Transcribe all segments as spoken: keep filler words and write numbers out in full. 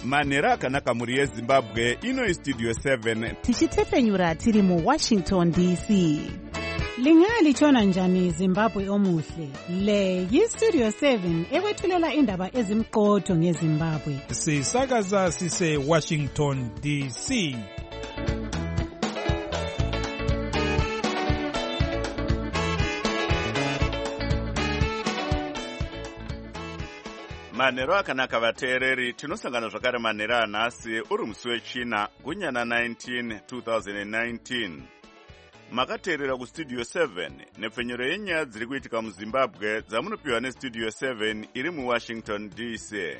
manhero akanaka mhuri yezimbabwe. Ino istudio seven tichitefenyura tiri muwashington D C. Lingalitshona njani Zimbabwe omuhle? Le yistudio seven ekwethulela indaba ezimqotho ngeZimbabwe. Sisakaza sise Washington D C. manhero akanaka vateereri. Tinosangana zvakare manhero anhasi uri musi wechina gunyana nineteen twenty nineteen. Makateerera kustudio seven nepfenyuro yenyaya dziri kuitika muZimbabwe dzamunopiwa nestudio seven iri muWashington D C.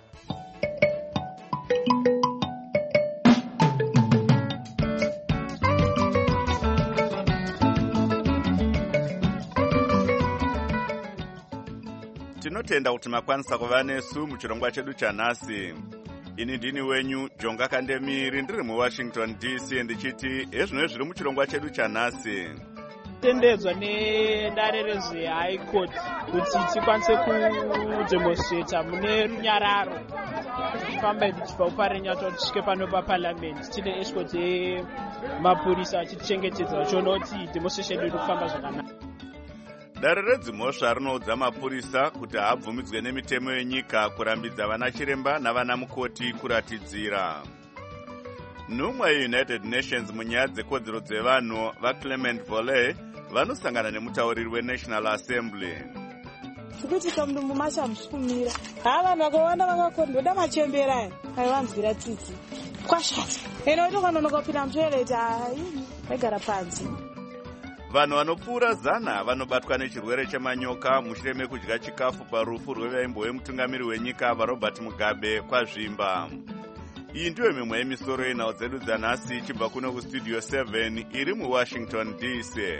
Tinotenda kuti makwanisa kuva nesu muchirongwa chedu chanhasi. Ini ndini wenyu Jonga Kandemiri ndiri muWashington D C ndichiti ezvino zviri muchirongwa chedu chanhasi. Tendedzwa nedare rezveHigh Court kuti tikwanise kudemonstrata mune runyararo tichifamba tichibva kuparenyatwa tichisvike pano paparliament tine escort yemapurisa achitichengetedza vachiona kuti demonstration yedu kufamba zvakanaka. Dare redzimhosva rinoudza mapurisa kuti haabvumidzwe nemitemo yenyika kurambidza vana chiremba navana mukoti kuratidzira. Nhumwa yeUnited Nations munyaya dzekodzero dzevanhu vaClement Volley vanosangana nemutauriri weNational Assembly. Kuitika munhu mumasha mushikumira havanhu vakaona vakakondoda machembera aivanzwira tsitsi kwashata eno itokanonoka kupinda mutoileti haini vaigara panzi. Vanhu vanopfuura zana vanobatwa nechirwere chemanyoka mushure mekudya chikafu parufu rwevaimbo wemutungamiri wenyika vaRobert Mugabe kwazvimba. Iyi ndiyo mimwe yemisoro yenhau dzedu dzanhasi ichibva kuno kustudio seven iri muWashington D C.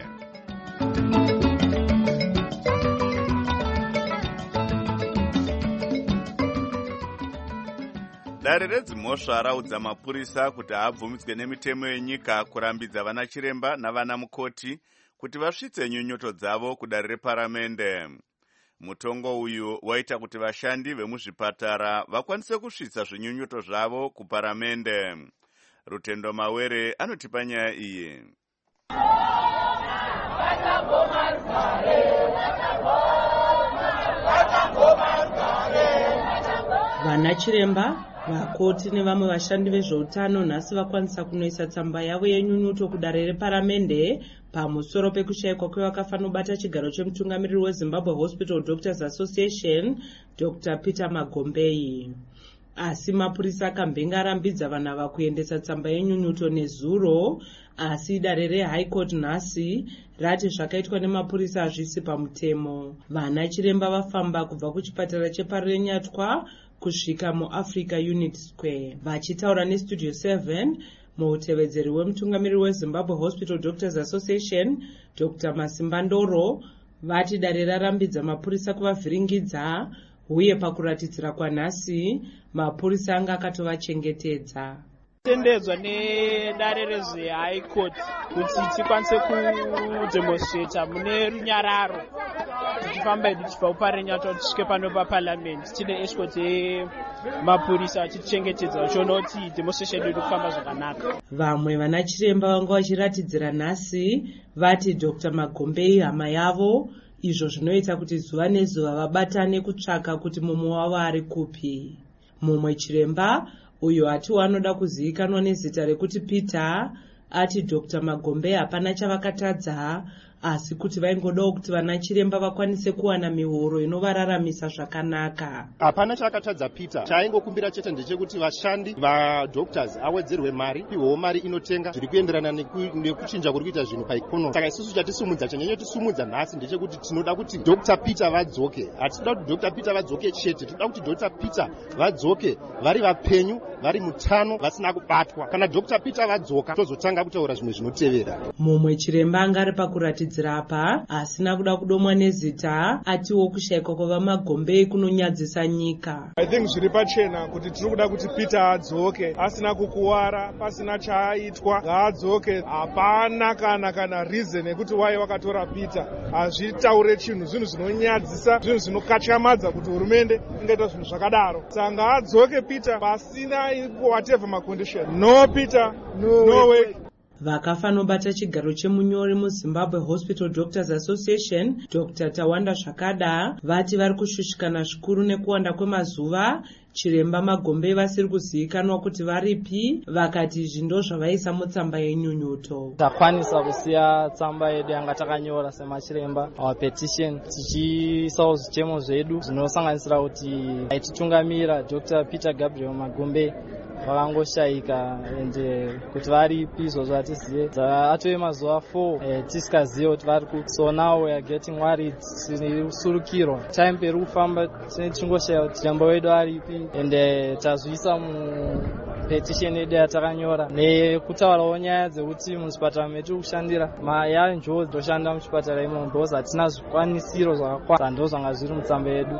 Dare redzimhosva raudza mapurisa kuti haabvumidzwe nemitemo yenyika kurambidza vana chiremba navana mukoti kuti vasvitse nyunyoto dzavo kudare reparamende. Mutongo uyu waita kuti vashandi vemuzvipatara vakwanise kusvitsa zvinyunyoto zvavo kuparamende. Rutendo Mawere anotipa nyaya iyi. Vana chiremba, vakoti nevamwe vashandi vezveutano nhasi vakwanisa kunoisa tsamba yavo yenyunyuto kudare reparamende pamusoro pekushayikwa kwevakafanobata chigaro chemutungamiriri weZimbabwe Hospital Doctors Association Doctor Peter Magombei. Asi mapurisa akambenga arambidza vanhu ava kuendesa tsamba yenyunyuto nezuro, asi dare reHigh Court nhasi rati zvakaitwa nemapurisa hazvisi pamutemo. Vana chiremba vafamba kubva kuchipatara cheparenyatwa kusvika muAfrica Unit Square. Vachitaura nestudio seven, muutevedzeri wemutungamiriri weZimbabwe Hospital Doctors Association Doctor Masimba Ndoro vati dare rarambidza mapurisa kuvavhiringidza uye pakuratidzira kwanhasi mapurisa anga akatovachengetedza. Tendedzwa nedare rezveHigh Court kuti tikwanise kudemonstrata mune runyararo tichifamba tichibva kuparenyatwa tichisvike pano paparliament tine escort yemapurisa achitichengetedza vachiona kuti demonstration yedu kufamba zvakanaka. Vamwe vana chiremba vanga vachiratidzira nhasi vati Doctor Magombei hama yavo, izvo zvinoita kuti zuva nezuva vabatane kutsvaka kuti mumwe wavo ari kupi. Mumwe chiremba uyo ati wanoda kuzivikanwa nezita rekuti Peter ati Doctor Magombei hapana chavakatadza, asi kuti vaingodawo kuti vana chiremba vakwanise kuwana mihoro inovararamisa zvakanaka. Hapana chavakatadza Peter, chaingokumbira chete ndechekuti vashandi vadoctors awedzerwe mari, piwewo mari inotenga zviri kuenderana nekuchinja kuri kuita zvinhu paikonomi. Saka isusu chatisumudza chanyanya tisumudza nhasi ndechekuti tinoda kuti Doctor Peter vadzoke. Hatitoda kuti Doctor Peter vadzoke chete, tinoda kuti Doctor Peter vadzoke vari vapenyu, vari mutano, vasina kubatwa. Kana Doctor Peter vadzoka tozotanga kutaura zvimwe zvinotevera. Mumwe chiremba anga ari pakuratidza akadanidzira apa asina kuda kudomwa nezita atiwo kushayikwa kwavamagombe kunonyadzisa nyika. I think zviri pachena kuti tiri kuda kuti Peter adzoke asina kukuwara pasina chaaitwa ngaadzoke. Hapana kana kana reason yekuti wai wakatora Peter hazvitaure chinhu zvinhu zvinonyadzisa zvinhu zvinokatyamadza kuti hurumende ingaita zvinhu zvakadaro. Saka ngaadzoke Peter pasina whatever macondition. No Peter, no, no way. Vakafa nobata chigaro chemunyori muZimbabwe Hospital Doctors Association Doctor Tawanda Zvakada vati vari kushushikana zvikuru nekuwanda kwemazuva Chiremba Magombe vasiri kuzivikanwa kuti varipi, vakati izvi ndozvavaisa mutsamba yenyunyuto. Takwanisa kusiya tsamba yedu yanga takanyora semachiremba our petition tichiisawo zvichemo zvedu zvinosanganisira kuti aititungamira Doctor Peter Gabriel Magombe vakangoshayika ende kuti varipi izvozvo hatizive. Atove mazuva four eh, tisikazive kuti variku. So now we are getting worried, tirisurukirwa. Time peri kufamba tichingoshayiwa kuti chiremba wedu aripi ende tazviisa mupetition yedu yatakanyora nekutaurawo nyaya dzekuti muzvipatara medu kushandira maya njodzi toshanda muchipatara imomo because hatina zvikwanisiro zvakakwana. Ndo zvanga zviri mutsamba yedu.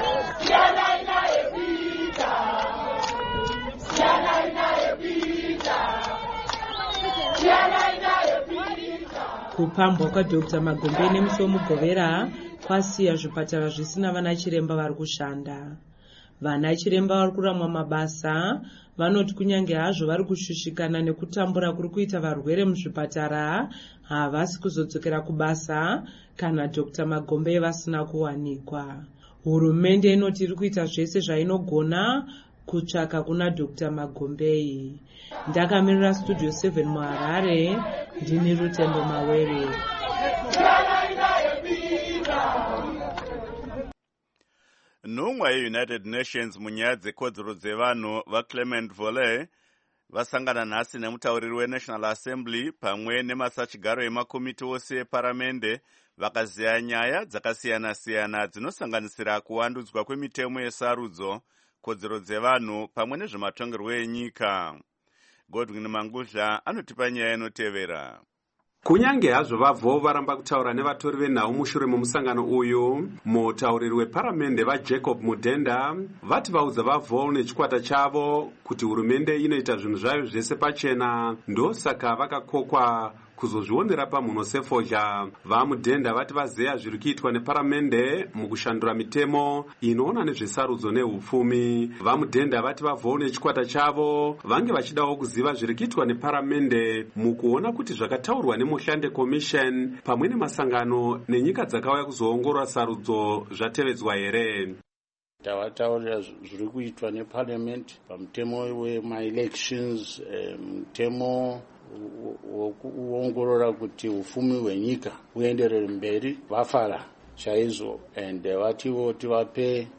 Kupambwa kwaDr Magombe nemusi wemugovera kwasiya zvipatara zvisina vana chiremba vari kushanda. Vana chiremba vari kuramwa mabasa vanoti kunyange hazvo vari kushushikana nekutambura kuri kuita varwere muzvipatara havasi kuzodzokera kubasa kana Dr Magombe vasina kuwanikwa. Hurumende inoti iri kuita zvese zvainogona kutsvaka kuna Dr Magombe. Ndakamirira Studio seven muHarare, ndini Rutendo Mawere. Nhumwa yeUnited Nations munyaya dzekodzero dzevanhu vaClement Volley vasangana nhasi nemutauriri weNational Assembly pamwe nemasachigaro emakomiti ose eparamende vakaziya nyaya dzakasiyana-siyana dzinosanganisira kuwandudzwa kwemitemo yesarudzo, kodzero dzevanhu pamwe nezvematongerwo enyika. Godwin Mangudla anotipa nyaya inotevera. Kunyange hazvo vavho varamba kutaura nevatori venhau mushure memusangano uyu, mutauriri weparamende vaJacob Mudenda vati vaudza vavho nechikwata chavo kuti hurumende inoita zvinhu zvayo zvese pachena, ndosaka vakakokwa kuzozvionera pamhuno sefodya. VaMudenda vati vazeya zviri kuitwa neparamende mukushandura mitemo inoona nezvesarudzo neupfumi. VaMudenda vati vavho nechikwata chavo vange vachidawo kuziva zviri kuitwa neparamende mukuona kuti zvakataurwa neMuhlande Commission pamwe nemasangano nenyika dzakauya kuzoongorora sarudzo zvatevedzwa here. Tavataurira zviri kuitwa neparliament pamutemo wema-elections, mutemo wokuongorora kuti ufumi hwenyika uenderere mberi. Vafara chaizvo and vatiwo tivape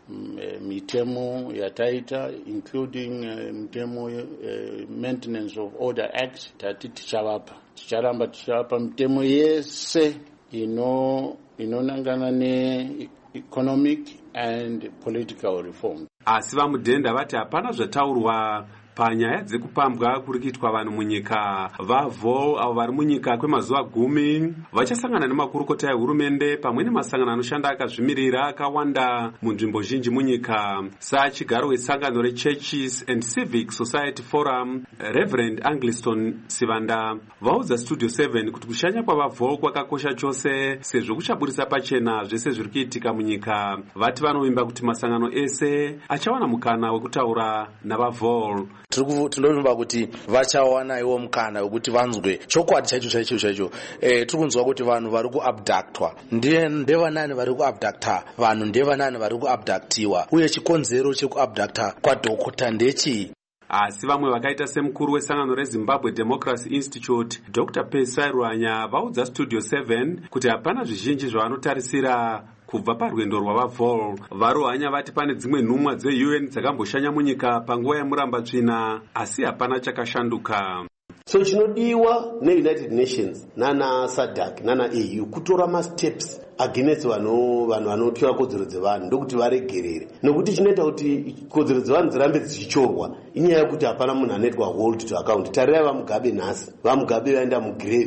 mitemo yataita including mitemo Maintenance of Order Act. Tati tichavapa ticharamba tichavapa mitemo yese ino inonangana ne economic and political reform. Asi VaMudenda vati hapana zvataurwa panyaya dzekupambwa kuri kuitwa vanhu munyika. Vavho avo vari munyika kwemazuva gumi vachasangana nemakurukota ehurumende pamwe nemasangano anoshanda akazvimirira akawanda munzvimbo zhinji munyika. Sachigaro wesangano reChurches and Civic Society Forum, Reverend Angliston Sivanda vaudza Studio seven kuti kushanya kwavavho kwakakosha chose sezvo kuchaburisa pachena zvese zviri kuitika munyika. Vati vanovimba kuti masangano ese achawana mukana wekutaura navavho. Tinonomba kuti vachawana iwo mukana wekuti vanzwe chokwadi chaicho chaicho chaicho. Eh, tiri kunzwa kuti vanhu vari kuabductwa. Ndevanani vari kuabducta vanhu, ndevanani vari kuabductiwa, uye chikonzero chekuabducta kwadhokota ndechii? Asi vamwe vakaita semukuru wesangano reZimbabwe Democracy Institute Doctor Pesai Rwanya vaudza Studio seven kuti hapana zvizhinji zvavanotarisira kubva parwendo rwavavho. VaRwanya vati pane dzimwe nhumwa dze-U N dzakamboshanya munyika panguva yemurambatsvina asi hapana chakashanduka. So chinodiwa neUnited Nations nana SADC nana A U kutora ma-steps against vanhu vanhu vanotya kodzero dzevanhu ndokuti varegerere, nokuti chinoita kuti kodzero dzevanhu dzirambe dzichichorwa inyaya yekuti hapana munhu anoitwa hold to account. Tarirai vaMugabe nhasi, vaMugabe vaenda mugrave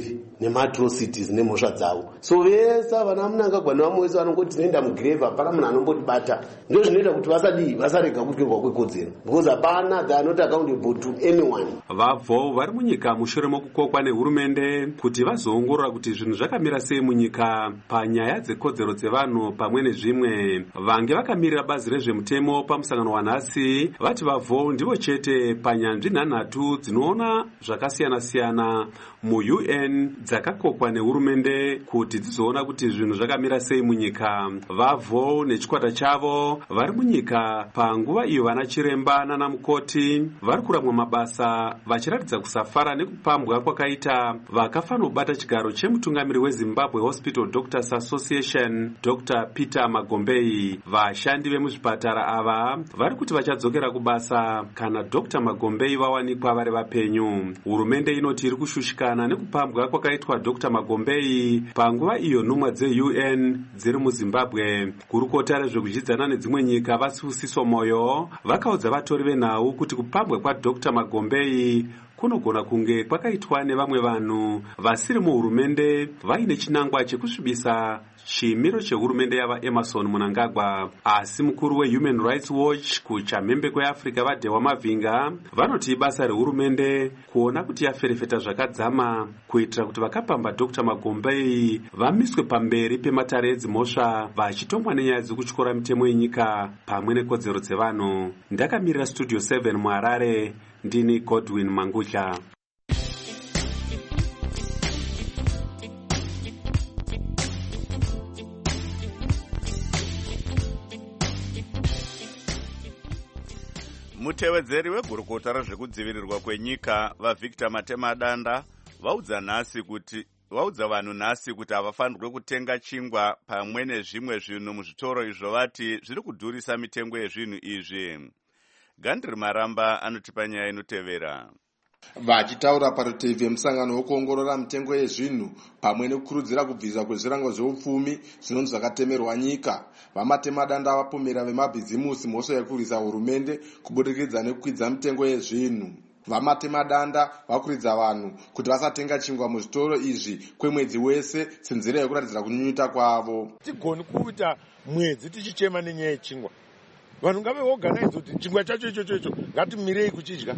nematrocities nemhosva dzavo. So vese vana Munangagwa nevamwe vese vanongoti tinoenda mugirevha, hapana munhu anombotibata. Ndo zvinoita kuti vasadii, vasarega kutyirwa kwekodzero, because hapana they are not accountable to anyone. Vabvo vari munyika mushure mokukokwa nehurumende kuti vazoongorora kuti zvinhu zvakamira sei munyika panyaya dzekodzero dzevanhu pamwe nezvimwe. Vange vakamirira bazi rezvemutemo pamusangano wanhasi vati vabvo ndivo chete panyanzvi nhanhatu dzinoona zvakasiyana-siyana mu-U N dzakakokwa nehurumende kuti dzizoona kuti zvinhu zvakamira sei munyika. Vabvo nechikwata chavo vari munyika panguva iyo vana chiremba nana mukoti vari kuramwa mabasa vachiratidza kusafara nekupambwa kwakaita vakafanobata chigaro chemutungamiri weZimbabwe Hospital Doctors Association Doctor Peter Magombei. Vashandi vemuzvipatara ava vari kuti vachadzokera kubasa kana Doctor Magombei vawanikwa vari vapenyu. Hurumende inoti iri kushushikana nekupambwa kwakaitwa Doctor Magombei panguva iyo nhumwa dze-U N dziri muZimbabwe. Gurukota rezvekuzvidzana nedzimwe nyika Vasibusiso Moyo vakaudza vatori venhau kuti kupambwa kwaDoctor Magombei kunogona kunge kwakaitwa nevamwe vanhu vasiri muhurumende vaine chinangwa chekusvibisa chimiro chehurumende yava Emerson Mnangagwa. Asi mukuru weHuman Rights Watch kuchamhembe kweAfrica vaDhewa Mavhinga vanoti basa rehurumende kuona kuti yaferefeta zvakadzama kuitira kuti vakapamba Doctor Magombei vamiswe pamberi pematare edzimhosva vachitomwa nenyaya dzekutyora mitemo yenyika pamwe nekodzero dzevanhu. Ndakamirira Studio seven muHarare, ndini Godwin Mangudla. Mutevedzeri wegurukota rezvekudzivirirwa kwenyika vaVictor Matemadanda vaudza nhasi kuti vaudza vanhu nhasi kuti havafanirwe kutenga chingwa pamwe nezvimwe zvinhu muzvitoro izvo vati zviri kudhurisa mitengo yezvinhu izvi. Gandri Maramba anotipa nyaya inotevera. Vachitaura parutivi vemusangano wokuongorora mitengo yezvinhu pamwe nekukurudzira kubviswa kwezvirango zveupfumi zvinonzi zvakatemerwa nyika, vaMatemadanda vapomera vemabhizimusi mhosva yekurwisa hurumende kubudikidza nekukwidza mitengo yezvinhu. VaMatemadanda vakuridza vanhu kuti vasatenga chingwa muzvitoro izvi kwemwedzi wese senzira yekuratidzira kunyunyuta kwavo. Tigoni kuita mwedzi tichichema nenyaya yechingwa. Vanhu ngaveorganize kuti chingwa chacho ichocho icho ngatimirei kuchidya,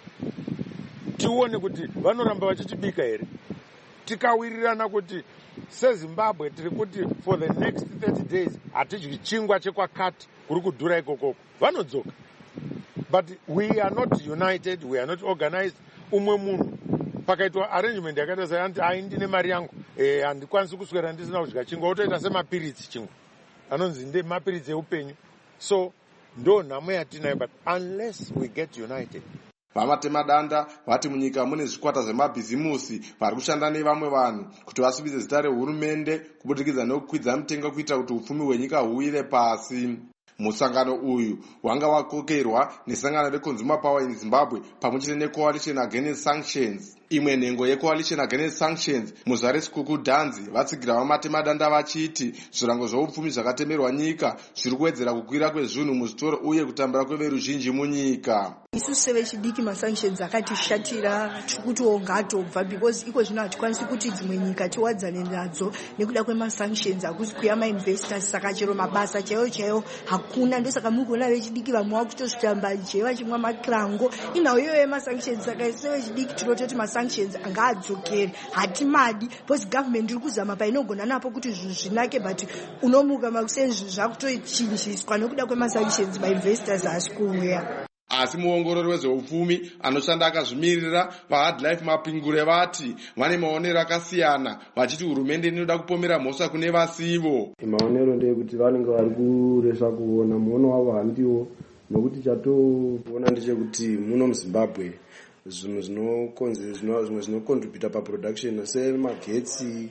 tione kuti vanoramba vachitibika here. Tikawirirana kuti seZimbabwe tiri kuti for the next thirty days hatidyi chingwa chekwakati kuri kudhura ikokoko, vanodzoka. But we are not united, we are not organized. Umwe munhu pakaitwa arrangement yakaita seyanti ai ndine mari yangu eh handikwanisi kuswera ndisina kudya chingwa, otoita semapiritsi chingwa anonzi nde mapiritsi eupenyu. So ndo nhamo yatinayo, but unless we get united. VaMatemadanda vati munyika mune zvikwata zvemabhizimusi vari kushanda nevamwe vanhu kuti vasvibise zita rehurumende kubudikidza nekukwidza mitengo kuita kuti upfumi hwenyika huwire pasi. Musangano uyu wanga wakokerwa nesangano reConsumer Power in Zimbabwe pamwechete neCoalition Against Sanctions. Imwe nhengo yeCoalition Against Sanctions Muzare Sikuku Dhanzi vatsigira vaMatemadanda vachiti zvirango zveupfumi zvakatemerwa nyika zviri kuwedzera kukwira kwezvinhu muzvitoro uye kutambira kweveruzhinji munyika. Isu sevechidiki masanctions akatishatira kuti ongatobva because iko zvino hatikwanisi kuti dzimwe nyika tiwadzane nadzo nekuda kwemasanctions hakusi kuya mainvestors, saka chero mabasa chaiyo chaiyo hakuna. Ndosaka muri kuona vechidiki vamwe vakutozvitamba chaiyo vachimwa makrango inawo iyoyo yemasanctions. Saka sevechidiki tinototi masanctions angadzokere, hatimadi because government iri kuzama painogona napo kuti zvinhu zvinake, but unomuka makusenzvi zvakutochinjiswa nekuda kwemasanctions mainvestors haasi kuuya. Asi muongorori wezveupfumi anoshanda akazvimirira vaHardlife Mapingure vati vane maonero akasiyana, vachiti hurumende inoda kupomera mhosva kune vasivo. Maonero ndeyekuti vanenge vari kuresa kuona muono wavo handiwo, nokuti chatoona ndechekuti muno muZimbabwe zvinhu zvinokonze zvimwe zvinokontribhuta paproduction semagetsi,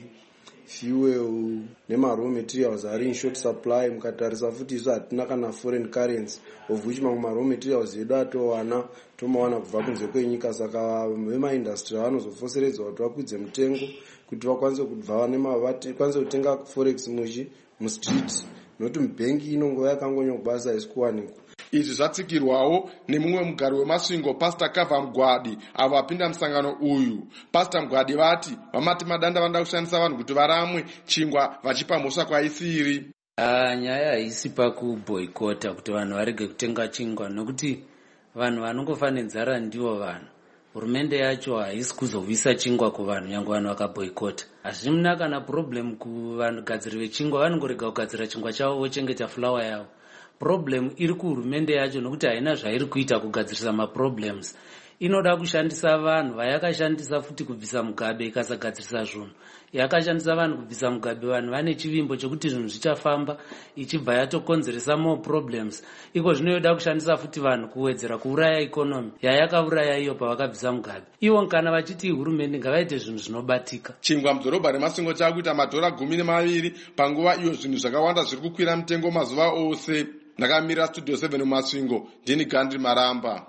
fuel nemaraw materials ari in short supply. Mukatarisa futi isu hatina kana foreign currency of which mamwe maraw materials edu atowana tomawana kubva kunze kwenyika. Saka vemaindastry vanozofoseredza kuti vakwidze mutengo kuti vakwanise kubva vakwanise kutenga forex muchi mustreet, nokuti mubhengi inongova yakangonywa kubasa haisi kuwanikwa. izvi zvatsikirwawo nemumwe mugari wemasvingo Pastor Kava Mugwadi avo vapinda musangano uyu. Pastor Mugwadi vati vamati madanda vanoda kushandisa vanhu kuti varamwe chingwa vachipa mhosva kwaisiri. Uh, nyaya haisi pakuboyikota kuti vanhu varege kutenga chingwa, nokuti vanhu vanongofa nenzara ndivo vanhu. Hurumende yacho haisi kuzovisa chingwa kuvanhu nyange vanhu vakaboyikota. Hazvina kana problem kuvanhu gadziri vechingwa, vanongorega kugadzira chingwa chavo vochengeta fulawa yavo. Problem iri kuhurumende yacho nokuti haina zvairi kuita kugadzirisa maproblems. Inoda kushandisa vanhu vayakashandisa futi kubvisa Mugabe ikasagadzirisa zvinhu. Yakashandisa vanhu kubvisa Mugabe, vanhu vane chivimbo chokuti zvinhu zvichafamba, ichibva yatokonzeresa more problems. Iko zvinoda kushandisa futi vanhu kuwedzera kuuraya economy yayakauraya iyo pavakabvisa Mugabe. Ivo kana vachiti hurumende ngavaite zvinhu zvinobatika. Chingwa mudhorobha remasvingo chakuita madhora gumi nemaviri panguva iyo zvinhu zvakawanda zviri kukwira mutengo mazuva ose. Ndakamira studio seven mumasvingo, ndini Gandhi Maramba.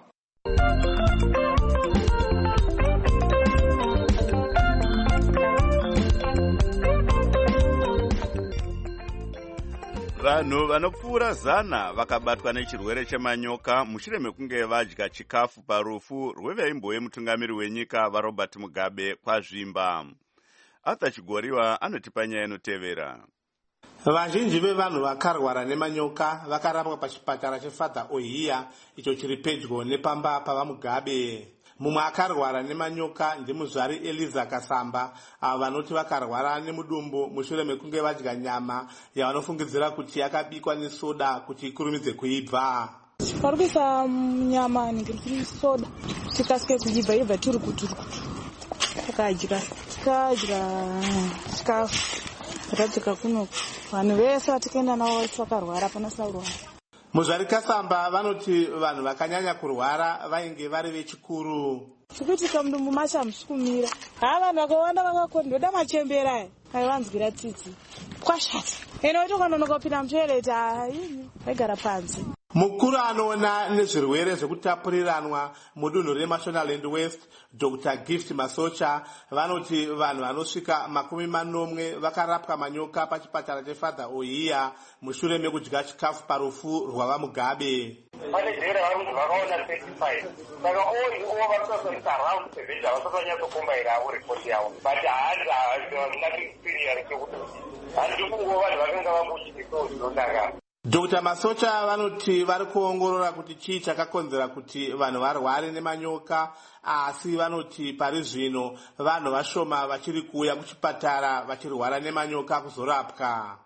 Vanhu vanopfuura zana vakabatwa nechirwere chemanyoka mushure mekunge vadya chikafu parufu rweveimbo wemutungamiri wenyika vaRobert Mugabe kwazvimba. Arthur Chigoriwa anotipa nyaya inotevera. Vazhinji vevanhu vakarwara nemanyoka vakarapwa pachipatara cheFather Ohiya icho chiri pedyo nepamba pavaMugabe. Mumwe akarwara nemanyoka ndimuzvari Eliza Kasamba, avo vanoti vakarwara nemudumbu mushure mekunge vadya nyama yavanofungidzira kuti yakabikwa nesoda kuti ikurumidze kuibva. Pari kuisa nyama ningiri soda tikasike kuibva ibva tiri kuturukutu. Takadya tikadya chikafu ratika kuno vanhu vese vatikaenda navo vakarwara panasaurwa. Muzvari Kasamba vanoti vanhu vakanyanya kurwara vainge vari vechikuru. Tikuitika mudumbu macho hamushikumira. Ha vanhu vakawanda vakakondoda machembera aya aivanzwira tsitsi kwashata. Eno itokanonoka kupinda mutoireti haini vaigara panze. Mukuru anoona nezvirwere zvekutapuriranwa mudunhu reMashonaland West, Doctor Gift Masocha, vanoti vanhu vanosvika makumi manomwe vakarapwa manyoka pachipatara cheFather Ohiya mushure mekudya chikafu parufu rwavaMugabe. Pane jera vanhu vakaona thirty-five. Saka all over vakutozoita around seventy avasatonyatsokombaira avo report yavo. But haana ngati experience yokuti handiri kungova vanhu vakanga vamuchitiko zvinodakara. Doctor Masocha vanoti vari kuongorora kuti chii chakakonzera kuti vanhu varware nemanyoka, asi vanoti pari zvino vanhu vashoma vachiri kuuya kuchipatara vachirwara nemanyoka kuzorapwa.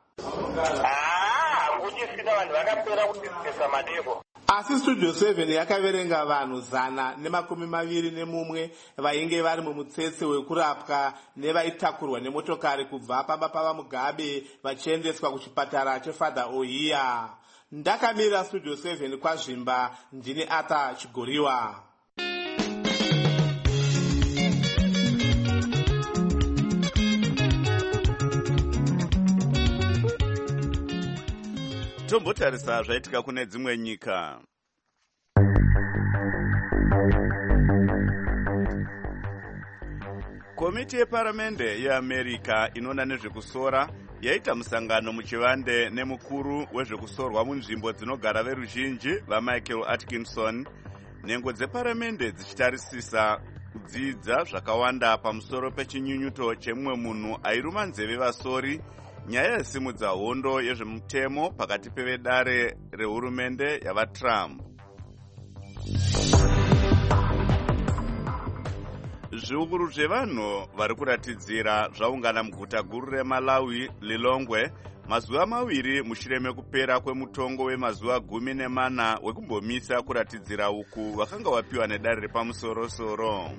Ah, kuchisvika vanhu vakapera kutisisa madeko. Asi Studio seven yakaverenga vanhu zana nemakumi maviri nemumwe vainge vari mumutsetse wekurapwa nevaitakurwa nemotokari kubva pamba pavaMugabe vachiendeswa kuchipatara cheFather Ohiya. Ndakamira Studio seven kwazvimba, ndini Arthur Chigoriwa. Tombotarisa zvaitika kune dzimwe nyika. Komiti yeparamende yeAmerica inoona nezvekusora yaita musangano muchivande nemukuru wezvekusorwa munzvimbo dzinogara veruzhinji vaMichael Atkinson, nhengo dzeparamende dzichitarisisa kudzidza zvakawanda pamusoro pechinyunyuto chemumwe munhu airuma nzeve vasori, nyaya yasimudza hondo yezvemutemo pakati pevedare rehurumende yavaTrump. Zviuru zvevanhu vari kuratidzira zvaungana muguta guru reMalawi Lilongwe mazuva maviri mushure mekupera kwemutongo wemazuva gumi nemana wekumbomisa kuratidzira uku vakanga vapiwa nedare repamusoro-soro.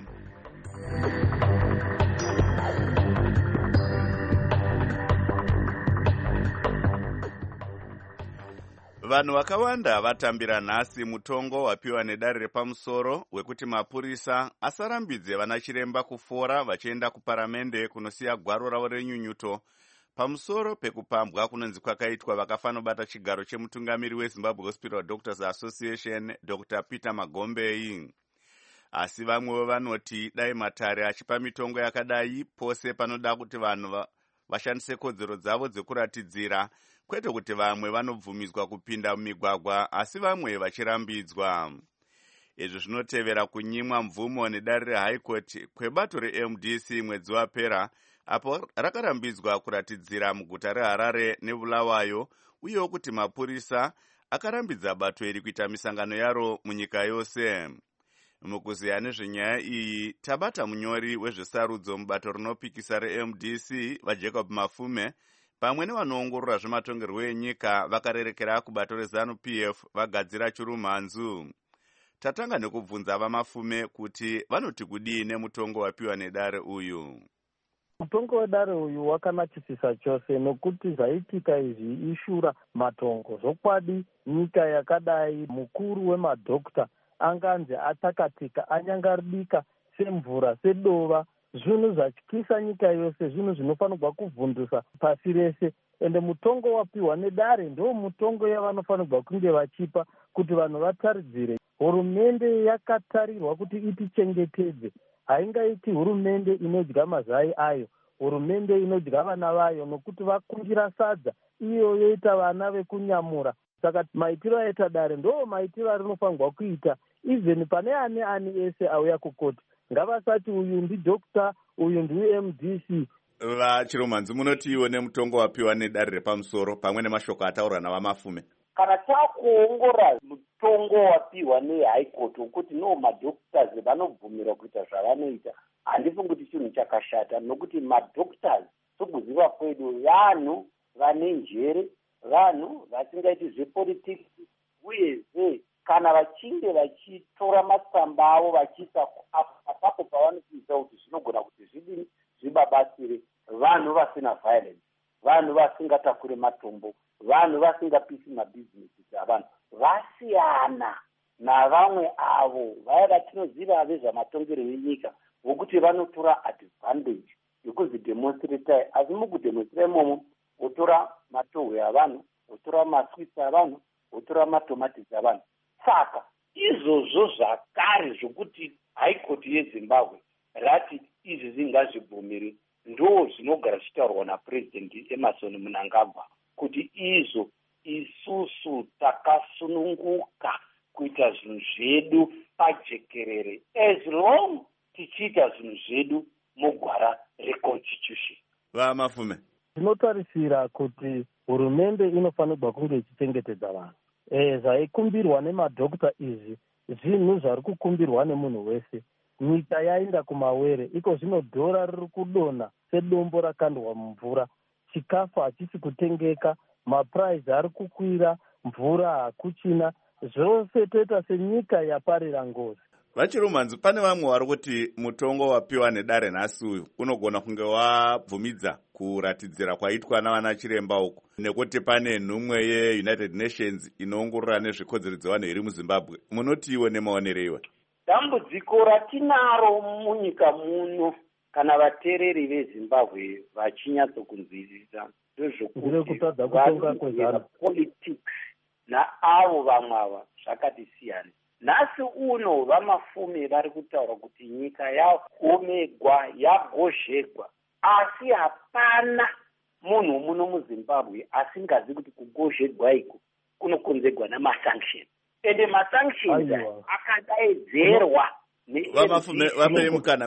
Vanhu vakawanda vatambira nhasi mutongo wapiwa nedare repamusoro wekuti mapurisa asarambidze vanachiremba kufora vachienda kuparamende kunosiya gwaro ravo renyunyuto pamusoro pekupambwa kunonzi kwakaitwa vakafanobata chigaro chemutungamiri weZimbabwe Hospital Doctors Association Doctor Peter Magombei. Asi vamwe vanoti dai matare achipa mitongo yakadai pose panoda kuti vanhu vashandise kodzero dzavo dzekuratidzira, kwete kuti vamwe vanobvumidzwa kupinda mumigwagwa asi vamwe vachirambidzwa. Izvi zvinotevera kunyimwa mvumo nedare reHigh Court kwebato reM D C mwedzi wapera, apo rakarambidzwa kuratidzira muguta reHarare neBulawayo, uyewo kuti mapurisa akarambidza bato iri kuita misangano yaro munyika yose. Mukuziya nezvenyaya iyi tabata munyori wezvesarudzo mubato rinopikisa reM D C vaJacob Mafume pamwe nevanoongorora zvematongerwo enyika vakarerekera kubato reZanu P F vagadzira chirumhanzu. Tatanga nekubvunza vaMafume kuti vanoti kudii nemutongo wapiwa nedare uyu. Mutongo wedare uyu wakanakisisa chose nokuti zvaitika izvi ishura matongo. Zvokwadi nyika yakadai mukuru wemadhokta anganzi atakatika anyangaridika semvura sedova, zvinhu zvatyisa nyika yose, zvinhu zvinofanirwa kuvhundusa pasi rese. Ende mutongo wapiwa nedare ndo mutongo yavanofanirwa kunge vachipa kuti vanhu vataridzire. Hurumende yakatarirwa kuti itichengetedze, haingaiti hurumende inodya mazai ayo, hurumende inodya vana vayo, nokuti vakungira sadza iyo yoita vana vekunyamura. Saka maitiro aita dare ndo maitiro arinofanirwa kuita, even pane ane ani ese auya kukoti. Ngavasati uyu ndidhokta, uyu ndiM D C. VaChirumhanzi munoti iwo nemutongo wapiwa nedare repamusoro pamwe nemashoko ataurwa navaMafume. Kana takuongora mutongo wapiwa neHigh Court wokuti no madhoktas vanobvumirwa kuita zvavanoita, handifungi kuti chinhu chakashata, nokuti madhoktas sokuziva kwedu vanhu vane njere, vanhu vasingaiti zvepolitics, uyezve kana vachinge vachitora matsamba avo vachiisa apapo pavanotiisa kuti zvinogona kuti zvidini zvibabatsire vanhu vasina violence, vanhu vasingatakure matombo, vanhu vasingapisi mabhizinesi dzavanhu, vasiyana navamwe avo vaya vatinoziva vezvamatongero enyika vokuti vanotora advantage yekuzvidemonstrata. Asi mukudemonstrata imomo wotora matohwe avanhu, wotora maswits avanhu, wotora matomati dzavanhu. Saka izvozvo zvakare zvokuti High Court yeZimbabwe rati izvi zvingazvibvumiri ndo zvinogara zvichitaurwa naPresident Emerson Mnangagwa kuti izvo isusu takasununguka kuita zvinhu zvedu pajekerere as long tichiita zvinhu zvedu mugwara reconstitution. VaMafume, tinotarisira kuti hurumende inofanirwa kunge ichichengetedza vanhu. E, zvaikumbirwa nemadhokta izvi zvinhu zviri kukumbirwa nemunhu wese. Nyika yaenda kumawere, iko zvino dhora riri kudonha sedombo rakandwa mumvura, chikafu hachisi kutengeka, mapuraizi ari kukwira, mvura hakuchina, zvose toita senyika yaparira ngozi. VaChirumhanzi, pane vamwe vari kuti mutongo wapiwa nedare nhasi uyu unogona kunge wabvumidza kuratidzira kwaitwa navana chiremba uku, nekuti pane nhumwe yeUnited Nations inoongorora nezvekodzero dzevanhu iri muZimbabwe. Munoti iwe nemaonero iwe? Dambudziko ratinaro munyika muno kana vatereri veZimbabwe vachinyatsokunzwisisa ndezvokuti politics naavo vamwe ava zvakati siyana. Nhasi uno vaMafume vari kutaura kuti nyika yaomegwa, yagozhegwa, asi hapana munhu muno muZimbabwe asingazi kuti kugozhegwa iko kunokonzerwa namasanctions. Ende masanctions akadaedzerwa vaMafume vapei mukana.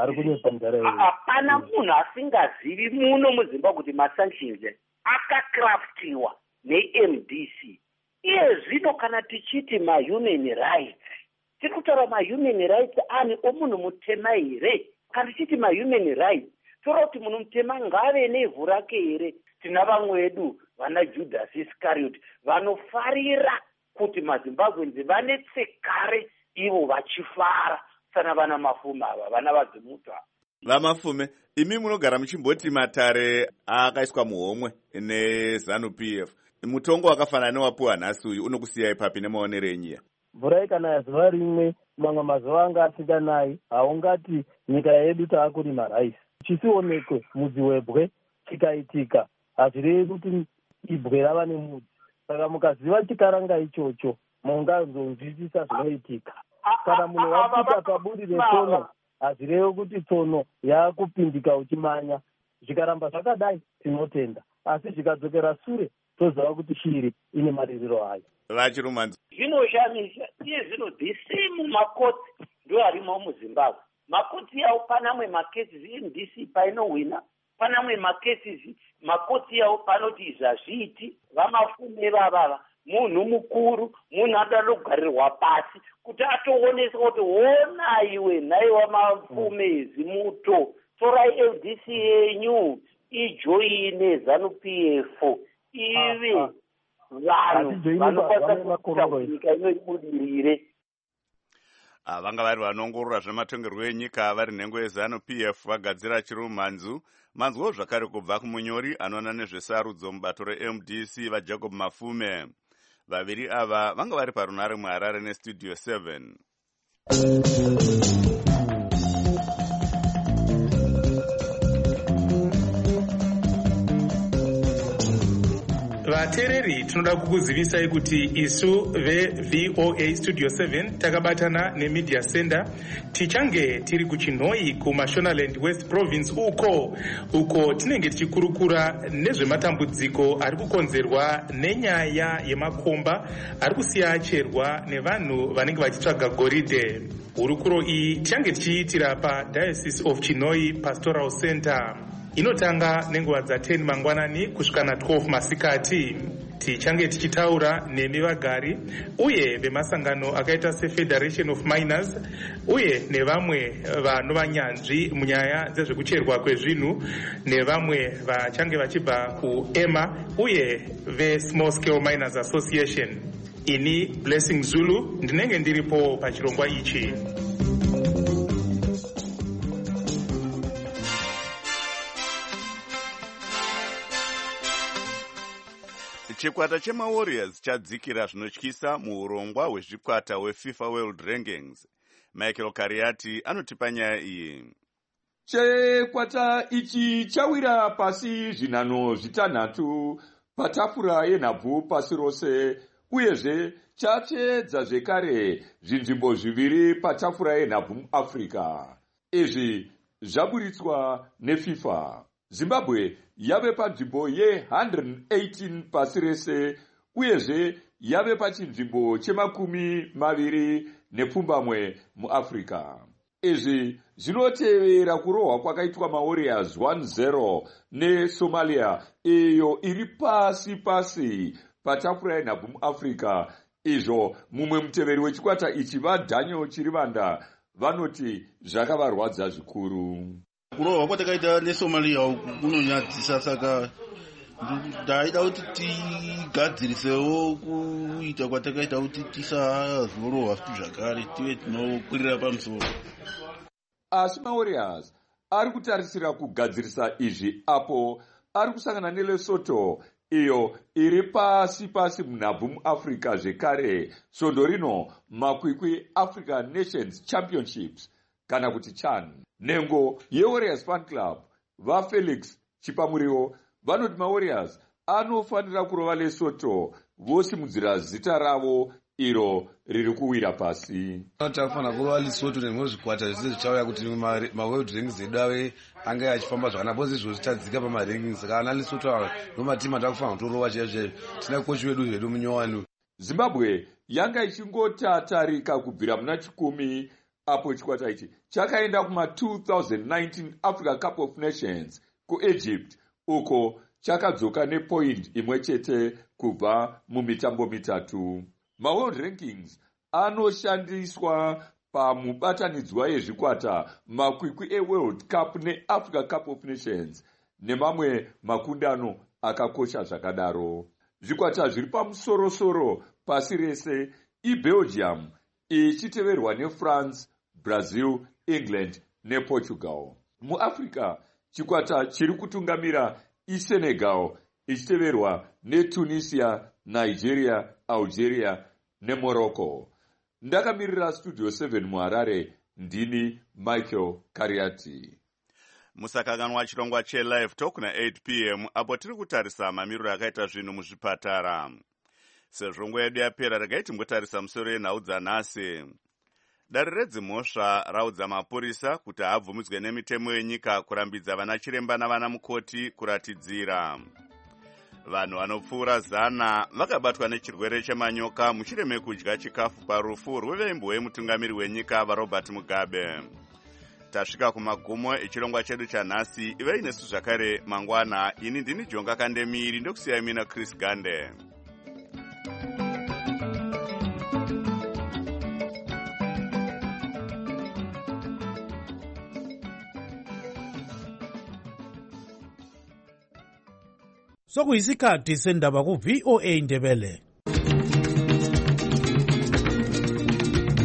Hapana munhu asingazivi muno muZimbabwe kuti masanctions akakraftiwa neM D C. Iye zvino kana tichiti mahuman rights, tiri kutaura mahuman rights ani omunhu mutema here? Kana tichiti mahuman rights, toda kuti munhu mutema ngave nevhu rake here? Tina vamwe vedu vana Judas Iscariot vanofarira kuti maZimbabwenzi vane tsekare ivo vachifara sana vana Mafume ava, vana vadzimutu ava. VaMafume, imi munogara muchimboti matare akaiswa muhomwe neZanu P F. Mutongo wakafanana newapiwa nhasi uyu unokusiyai papi nemaonero enyika? Mvura ikanaya zuva rimwe, mamwe mazuva anga asinganayi, haungati nyika yedu taakurima raisi. Chisionekwe mudzi webwe chikaitika, hazvirevi kuti ibwe rava nemudzi. Saka mukaziva chikaranga ichocho, mungazonzwisisa zvinoitika. Kana munhu wapita paburi retsono, hazvirevi kuti tsono yaakupindika uchimanya. Zvikaramba zvakadai tinotenda, asi zvikadzokera sure toziva kuti shiri ine maririro ayo. Vachirumanzi zvinoshamisha iye zvino the same makoti ndo arimo muzimbabwe. Makoti yawo panamwe macases M D C painowina, panamwe macases makoti yawo panoti izvazviti vamafume vavava munhu mukuru, munhu adada kugarirwa pasi kuti atoonesa kuti wona iwe nhaiwa mafume zimuto torai M D C yenyu ijoine ZANU P F ive vanhu vanokwanisa kuita nyika inoibudirire. vanga vari vanongorora zvematongerwo enyika vari nhengo yeZANU P F vagadzira chirumanzu manzwo zvakare kubva kumunyori anoona nezvesarudzo mubato re-M D C vaJacob Mafume. Vaviri ava vanga vari parunare muHarare nestudio seven. Vatereri tinoda kukuzivisai kuti isu ve-V O A Studio seven takabatana neMedia Center tichange tiri kuChinhoi kuMashonaland West Province uko uko tinenge tichikurukura nezvematambudziko ari kukonzerwa nenyaya yemakomba ari kusiya acherwa nevanhu vanenge vachitsvaga goridhe. Hurukuro iyi tichange tichiitira paDiocese of Chinhoi Pastoral Center. Inotanga nenguva dza ten mangwanani kusvika na twelve masikati. Tichange tichitaura nemi vagari uye vemasangano akaita seFederation of Miners uye nevamwe vanovanyanzvi munyaya dzezvekucherwa kwezvinhu nevamwe vachange vachibva kuEMA uye veSmall Scale Miners Association. Ini Blessing Zulu ndinenge ndiripo pachirongwa ichi. Chikwata chemaWarriors chadzikira zvinotyisa muurongwa hwezvikwata hweFIFA World Rankings. Michael Kariati anotipa nyaya iyi. Chikwata ichi chawira pasi zvinhanho zvitanhatu patafura yenhabvu pasi rose uyezve chatsvedza zvekare zvinzvimbo zviviri patafura yenhabvu muAfrica. Izvi zvaburitswa neFIFA. Zimbabwe yave panzvimbo ye one hundred eighteen pasi rese uyezve yave pachinzvimbo chemakumi maviri nepfumbamwe muAfrica. Izvi zvinotevera kurohwa kwakaitwa maWarriors one zero neSomalia iyo iri pasi pasi patafura yenhabvu muAfrica. Izvo mumwe muteveri wechikwata ichi vaDaniel Chirivanda vanoti zvakavarwadza zvikuru. Kurohwa kwatakaita neSomalia kunonyadzisa, saka ndaida kuti tigadzirisewo kuita kwatakaita kuti tisazorohwa futi zvakare tive tinokwirira pamusoro. Asi maWarriors ari kutarisira kugadzirisa izvi apo ari kusangana neLesotho iyo iri pasi pasi munhabvu muAfrica zvekare. Svondo rino makwikwi African Nations Championships kana kuti CHAN. Nhengo yeWarriors Fan Club vaFelix Chipamuriwo vanoti maWarriors anofanira kurova Lesotho vosimudzira zita ravo iro riri kuwira pasi. Tinofanira kurova Lesotho nemuzvikwata zvese zvichauya kuti maWorld Rankings edu ave anga achifamba zvakanaka, bozi izvo zvichadzika pamarankings. Kana Lesotho ava nomatimu atakufanira kutorova chaizvo. Tina kochi wedu zvedu munyowani. Zimbabwe yanga ichingotatarika kubvira muna chikumi apo chikwata ichi chakaenda kuma two thousand nineteen Africa Cup of Nations kuEgypt uko chakadzoka nepoint imwe chete kubva mumitambo mitatu. MaWorld Rankings anoshandiswa pamubatanidzwa yezvikwata makwikwi eWorld Cup neAfrica Cup of Nations nemamwe makundano akakosha zvakadaro. Zvikwata zviri pamusorosoro pasi rese iBelgium ichiteverwa neFrance, Brazil, England nePortugal. MuAfrica chikwata chiri kutungamira iSenegal ichiteverwa neTunisia, Nigeria, Algeria neMorocco. Ndakamirira Studio seven muHarare, ndini Michael Kariati. Musakanganwa chirongwa cheLive Talk na eight p m apo tiri kutarisa mamiriro akaita zvinhu muzvipatara. Sezvo nguva yedu yapera regai timbotarisa musoro yenhau dzanhasi. Dare redzimhosva raudza mapurisa kuti haabvumidzwe nemitemo yenyika kurambidza vana chiremba navana mukoti kuratidzira. vanhu vanopfuura zana vakabatwa nechirwere chemanyoka mushure mekudya chikafu parufu rwevembwe wemutungamiri wenyika varobert mugabe. Tasvika kumagumo echirongwa chedu chanhasi. Ivei nesu zvakare mangwana. Ini ndini Jonga Kandemiri ndokusiyai mina Chris Gande. Sokuyisikhathi sendaba ku V O A Ndebele.